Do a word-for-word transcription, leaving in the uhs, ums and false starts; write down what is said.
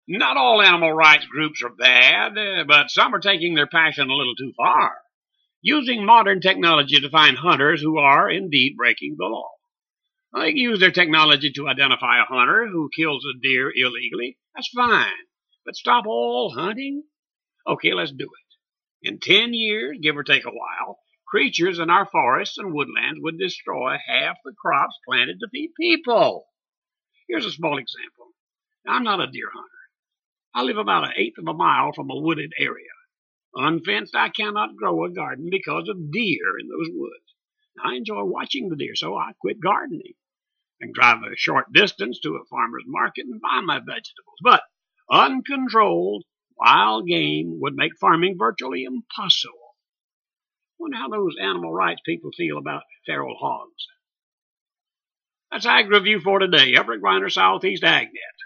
Not all animal rights groups are bad, uh, but some are taking their passion a little too far, using modern technology to find hunters who are indeed breaking the law. They can use their technology to identify a hunter who kills a deer illegally. That's fine. But stop all hunting? Okay, let's do it. In ten years, give or take a while, creatures in our forests and woodlands would destroy half the crops planted to feed people. Here's a small example. Now, I'm not a deer hunter. I live about an eighth of a mile from a wooded area. Unfenced, I cannot grow a garden because of deer in those woods. I enjoy watching the deer, so I quit gardening. I can drive a short distance to a farmer's market and buy my vegetables. But uncontrolled wild game would make farming virtually impossible. I wonder how those animal rights people feel about feral hogs. That's Ag Review for today. Everett Griner, Southeast AgNet.